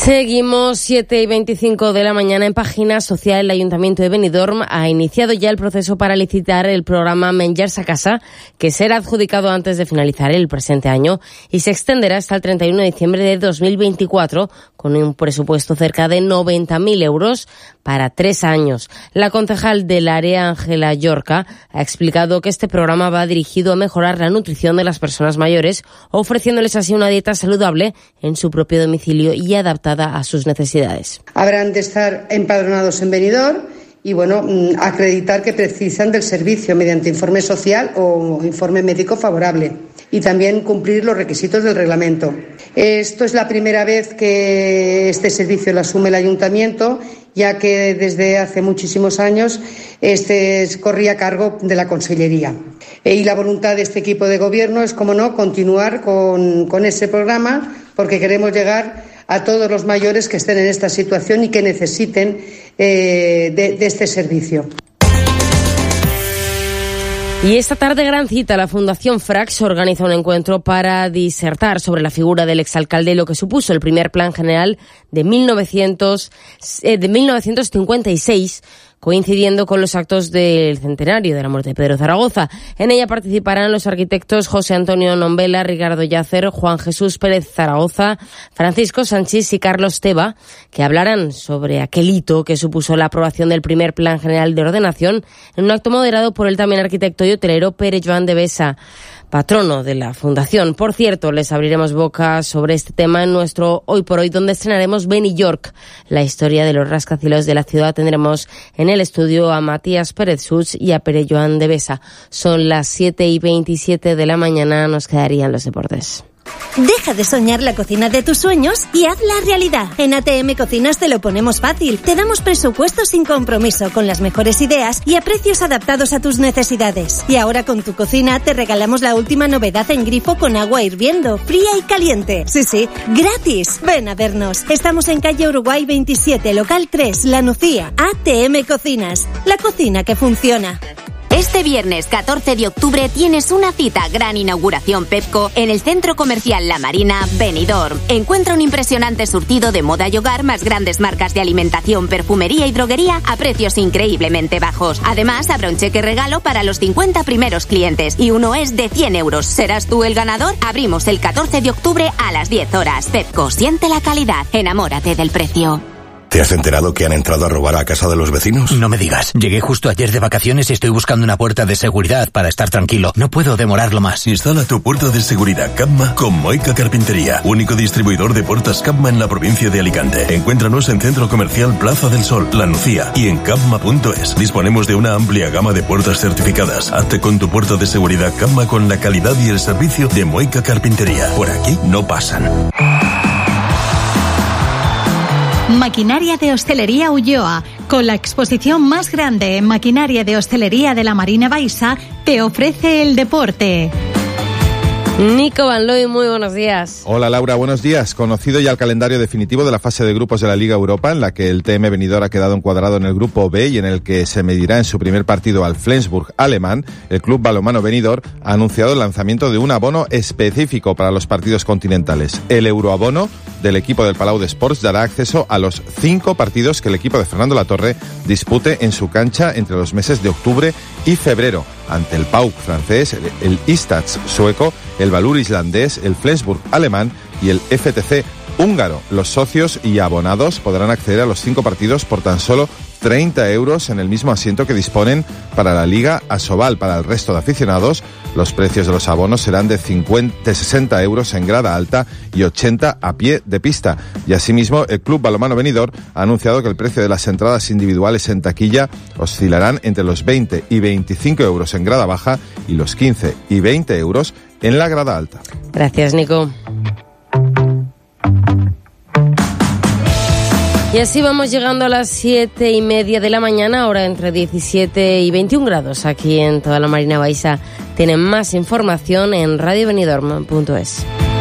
Seguimos 7:25 de la mañana. En Página Social, el Ayuntamiento de Benidorm ha iniciado ya el proceso para licitar el programa Menjars a Casa, que será adjudicado antes de finalizar el presente año y se extenderá hasta el 31 de diciembre de 2024, con un presupuesto cerca de 90.000 euros para 3 años. La concejal del área, Ángela Llorca, ha explicado que este programa va dirigido a mejorar la nutrición de las personas mayores, ofreciéndoles así una dieta saludable en su propio domicilio y adaptada a sus necesidades. Habrán de estar empadronados en Benidorm y acreditar que precisan del servicio mediante informe social o informe médico favorable y también cumplir los requisitos del reglamento. Esto es la primera vez que este servicio lo asume el Ayuntamiento, ya que desde hace muchísimos años corría a cargo de la Consellería. Y la voluntad de este equipo de gobierno es, como no, continuar con ese programa, porque queremos llegar a todos los mayores que estén en esta situación y que necesiten de este servicio. Y esta tarde, gran cita, la Fundación Frax organiza un encuentro para disertar sobre la figura del exalcalde y lo que supuso el primer plan general de 1956, coincidiendo con los actos del centenario de la muerte de Pedro Zaragoza. En ella participarán los arquitectos José Antonio Nombela, Ricardo Yacer, Juan Jesús Pérez Zaragoza, Francisco Sanchís y Carlos Teba, que hablarán sobre aquel hito que supuso la aprobación del primer plan general de ordenación en un acto moderado por el también arquitecto y hotelero Pere Joan de Besa, patrono de la Fundación. Por cierto, les abriremos boca sobre este tema en nuestro Hoy por Hoy, donde estrenaremos Beni York, la historia de los rascacielos de la ciudad. Tendremos en el estudio a Matías Pérez Such y a Pere Joan de Besa. Son las 7:27 de la mañana, nos quedarían los deportes. Deja de soñar la cocina de tus sueños y hazla realidad. En ATM Cocinas te lo ponemos fácil. Te damos presupuestos sin compromiso, con las mejores ideas y a precios adaptados a tus necesidades. Y ahora con tu cocina te regalamos la última novedad en grifo con agua hirviendo, fría y caliente. Sí, gratis. Ven a vernos. Estamos en calle Uruguay 27, local 3, La Nucía. ATM Cocinas, la cocina que funciona. Este viernes 14 de octubre tienes una cita, gran inauguración Pepco en el Centro Comercial La Marina, Benidorm. Encuentra un impresionante surtido de moda y hogar, más grandes marcas de alimentación, perfumería y droguería a precios increíblemente bajos. Además, habrá un cheque regalo para los 50 primeros clientes y uno es de 100 euros. ¿Serás tú el ganador? Abrimos el 14 de octubre a las 10 horas. Pepco, siente la calidad, enamórate del precio. ¿Te has enterado que han entrado a robar a casa de los vecinos? No me digas. Llegué justo ayer de vacaciones y estoy buscando una puerta de seguridad para estar tranquilo. No puedo demorarlo más. Instala tu puerta de seguridad Capma con Moica Carpintería, único distribuidor de puertas Capma en la provincia de Alicante. Encuéntranos en Centro Comercial Plaza del Sol, La Nucía y en capma.es. Disponemos de una amplia gama de puertas certificadas. Hazte con tu puerta de seguridad Capma con la calidad y el servicio de Moica Carpintería. Por aquí no pasan. Maquinaria de Hostelería Ulloa, con la exposición más grande en maquinaria de hostelería de la Marina Baixa, te ofrece el deporte. Nico Van Looy, muy buenos días. Hola Laura, buenos días. Conocido ya el calendario definitivo de la fase de grupos de la Liga Europa, en la que el TM Benidorm ha quedado encuadrado en el grupo B y en el que se medirá en su primer partido al Flensburg alemán, el Club Balonmano Benidorm ha anunciado el lanzamiento de un abono específico para los partidos continentales. El euroabono del equipo del Palau de Sports dará acceso a los 5 partidos que el equipo de Fernando Latorre dispute en su cancha entre los meses de octubre y febrero, ante el PAOK francés, el Istats sueco, el Valur islandés, el Flensburg alemán y el FTC húngaro. Los socios y abonados podrán acceder a los 5 partidos por tan solo 30 euros en el mismo asiento que disponen para la Liga Asobal. Para el resto de aficionados, los precios de los abonos serán de 60 euros en grada alta y 80 a pie de pista. Y asimismo, el Club Balonmano Benidorm ha anunciado que el precio de las entradas individuales en taquilla oscilarán entre los 20 y 25 euros en grada baja y los 15 y 20 euros en la grada alta. Gracias, Nico. Y así vamos llegando a las 7:30 de la mañana, ahora entre 17 y 21 grados aquí en toda la Marina Baixa. Tienen más información en radiobenidorm.es.